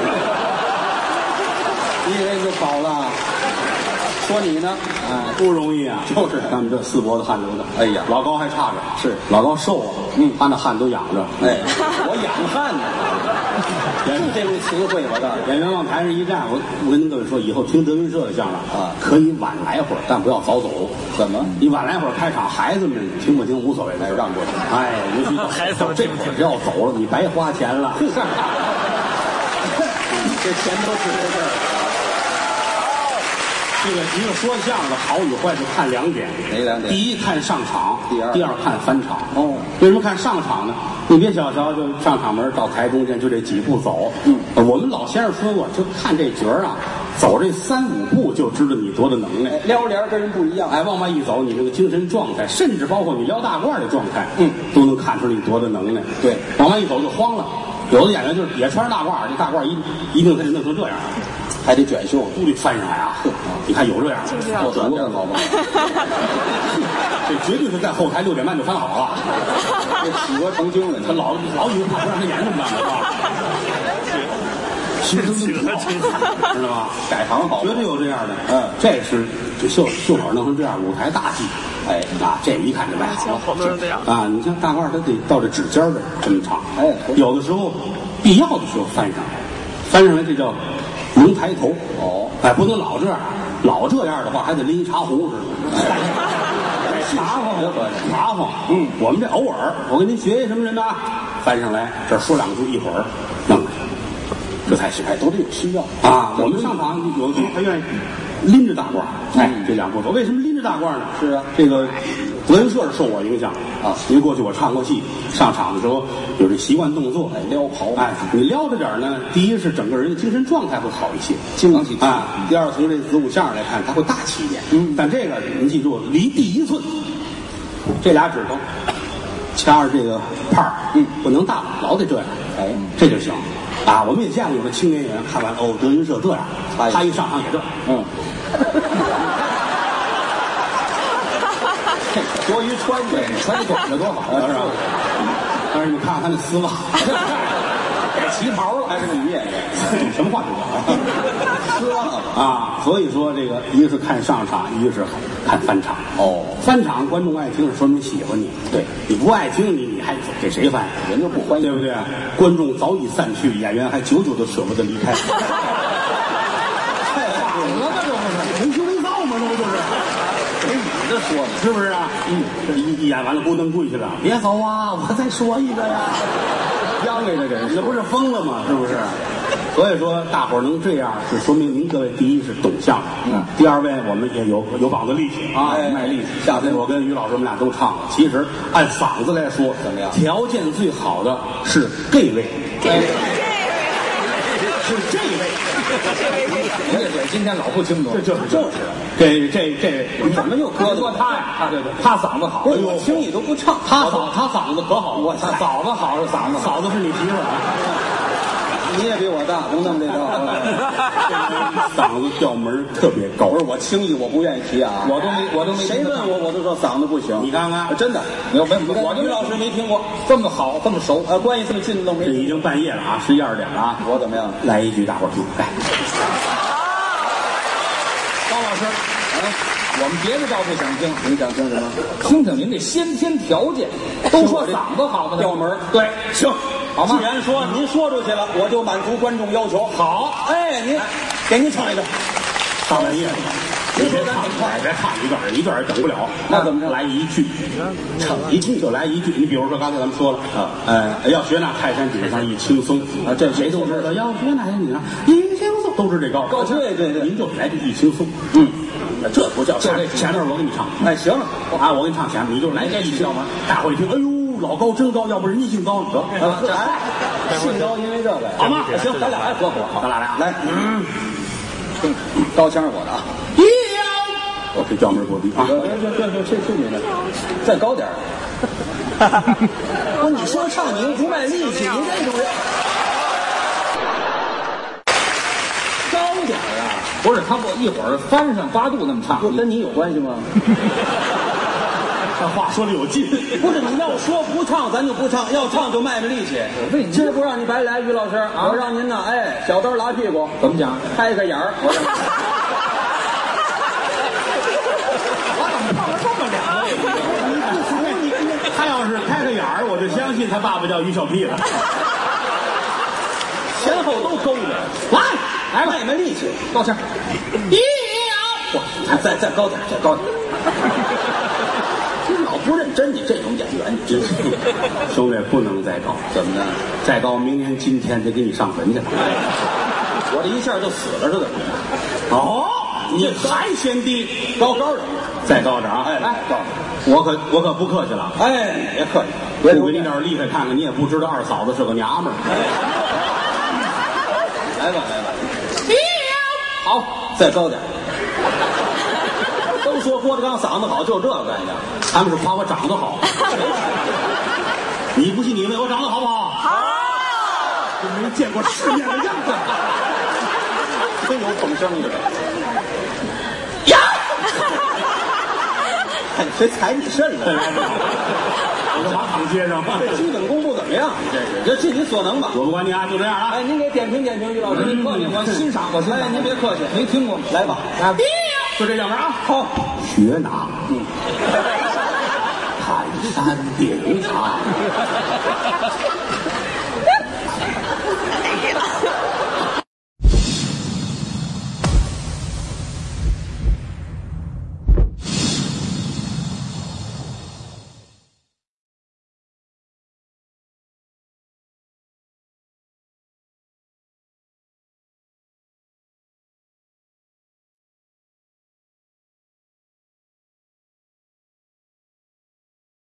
你以为就跑了？说你呢？ 哎，不容易啊！ 就是咱们这四脖子汗流的。 哎呀， 老高还差着， 是老高瘦啊，嗯，他那汗都养着。 哎，我养汗呢。就这种词汇吧，这演员往台上一站，我我跟您各位说，以后听德云社的相声啊，可以晚来会儿，但不要早走。 怎么？ 你晚来会儿开场，孩子们听不听无所谓， 哎，让过去。 哎，尤其孩子们这会儿要走了，你白花钱了。 这钱都是这事儿。 这个一个说相声的好与坏就看两点， 哪两点？ 第一看上场， 第二第二看翻场。 哦， 为什么看上场呢？你别小瞧，就上场门到台中间就这几步走。嗯，我们老先生说过，就看这角儿啊，走这三五步就知道你多大能耐。 哎，撩帘跟人不一样。 哎，往外一走，你这个精神状态，甚至包括你撩大褂的状态，嗯，都能看出你多大能耐。 对， 往外一走就慌了。有的演员就是也穿着大褂，这大褂一一定他得弄成这样。 还得卷袖， 都得翻上来啊！你看有这样的， 做短点好吗？ 这绝对是在后台六点半就翻好了， 这企鹅成精了。 他老老以为怕不让他演怎么办啊？其实企鹅成精，知道吧？ 改行好， 绝对有这样的。 嗯， 这是这袖袖口弄成这样，舞台大忌。哎啊，这一看就卖好了。 好多人这样啊！你像大褂，他得到这指尖儿这么长。 哎， 有的时候必要的时候翻上来，翻上来这叫。能抬头哦， 哎，不能老这样，老这样的话还得拎一茶壶似的。茶坊，茶坊，嗯，我们这偶尔，我跟您学一什么人呢？翻上来，这说两句，一会儿弄下去，这才行。 哎，都得有需要啊。我们上场有的时候还愿意拎着大褂，哎，这两步走。为什么拎着大褂呢？ 是啊， 这个德云社是受我影响啊，因为过去我唱过戏，上场的时候有这习惯动作， 哎，撩袍， 哎，你撩着点呢，第一是整个人的精神状态会好一些， 精气啊。第二，从这子午相声来看，它会大气一点。嗯，但这个您记住，离地一寸，这俩指头掐着这个帕儿，嗯，不能大，老得这样，哎，这就行。啊，我们也见过有的青年演员看完哦，德云社这样，他一上场也这，嗯。 多余穿呗，穿短的多好啊，是吧？ 但是你看看他那丝袜， 改旗袍了，还是个女演员？ 什么话说啊？啊，所以说这个一个是看上场，一个是看翻场。哦，翻场观众爱听，说明喜欢你。对，你不爱听，你你还给谁翻？ 人就不欢迎， 对不对？观众早已散去，演员还久久的舍不得离开。 太傻了吗？这不是同羞为臊吗？这不就是？ 这说的是不是啊？嗯，这一一演完了，不能跪下了，别走啊！我再说一个呀， 央给这人， 那不是疯了吗？是不是？所以说，大伙儿能这样，是说明您各位第一是懂相声，嗯，第二位我们也有有膀子力气啊，卖力气。下次我跟于老师我们俩都唱了，其实按嗓子来说，怎么样？条件最好的是这位，哎，是这位。 您这嘴今天老不清楚， 这就是就是，这这这怎么又搁说他呀？他对对，他嗓子好，我轻易都不唱。 他嗓他嗓子可好， 我他嗓子好是嗓子， 嫂子是你媳妇儿， 你也比我大，能弄这套。 嗓子调门特别高， 不是我轻易我不愿意提啊，我都没我都没。谁问我我都说嗓子不行， 你看看， 真的，没有没我跟于老师没听过这么好这么熟，呃，关系这么近的都没。 这已经半夜了啊，十一二点了啊， 我怎么样？ 来一句，大伙儿听，来。 高老师，啊，我们别的倒不想听，您想听什么？听听您这先天条件。都说嗓子好嘛， 调门对，行， 好吗？既然说您说出去了，我就满足观众要求。好，哎，您给您唱一个， 大半夜的，您别唱，哎，别唱一段，一段也整不了。 那怎么着？ 来一句，唱一句就来一句。你比如说刚才咱们说了啊，呃，要学那泰山顶上一轻松啊，这谁都知道。要学那泰山顶上一轻松，都知这高。 高对对对， 您就来这一轻松，嗯。这不叫前前面我给你唱， 哎行了啊，我给你唱前面，你就来这一调门，大伙一听，哎呦，老高真高，要不人家姓高，你得啊，哎，姓高因为这个， 好吗？ 行，咱俩来合伙， 咱俩来啊，来，嗯， 高腔是我的啊， 一我这调门过低啊， 这这这这这你的，再高点不，你说唱你又不卖力气，您这种人。高点啊！不是他不一会儿翻上八度那么唱，不跟你有关系吗？ 这话说的有劲。 不是你要说不唱咱就不唱，要唱就卖卖力气。我为你今儿不让你白来，于老师，啊、我让您呢，哎，小刀拉屁股，怎么讲？开个眼儿。我怎么唱的这么凉？你不服你？他要是开个眼儿，我就相信他爸爸叫于小屁了。 前后都勾着，来。来卖卖力气，高腔，一摇，哇，再再高点，再高点。你老不认真，你这种演员，你真是。 兄弟，不能再高， 怎么的？ 再高，明年今天得给你上坟去了。 我这一下就死了似的。 哦，你还嫌低， 高高的， 再高点啊！ 哎，来，高， 我可我可不客气了。 哎，别客气， 别给你点厉害看看，你也不知道二嫂子是个娘们儿。 来吧，来吧。好，再高点。都说郭德纲嗓子好，就这个概念。 他们是夸我长得好。你不信你问我长得好不好？ 好。 没见过世面的样子， 真有捧声的。 呀！ 谁踩你肾了？ 我马场街上， 这基本功不怎么样，这是就尽你所能吧。 我不管你啊，就这样啊。 哎，您给点评点评，于老师，您客气，我欣赏，我欣赏。哎，您别客气，没听过，来吧，来吧， 就这样啊。 好， 学哪？嗯，泰山顶上。